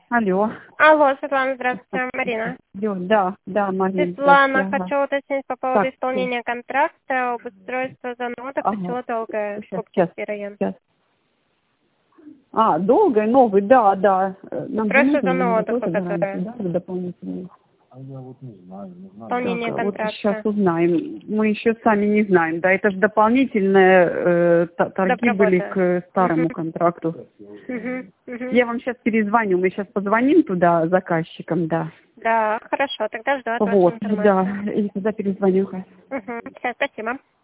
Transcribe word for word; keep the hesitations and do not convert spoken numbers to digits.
Алло. Алло, Светлана, здравствуйте, Марина. Алло, да, да, Марина. Светлана, хочу уточнить по поводу Так, исполнения контракта, обустройства занода, Ага. село Долгое, Сейчас, Купчинский район. сейчас. А, долгой, новый, да, да. Э, Нам же Просто нужно занода, какой-то которая- гарантии, да, дополнительный. Исполнение Так, а вот контракта. сейчас узнаем. Мы еще сами не знаем. Да, это же дополнительные э, та- торги были Доп-работа. к старому Мгм. контракту. Мгм, мгм. Я вам сейчас перезвоню. Мы сейчас позвоним туда заказчикам, да. Да, хорошо, тогда жду от вас Вот, информацию. да. И тогда перезвоню. Угу. Все, спасибо.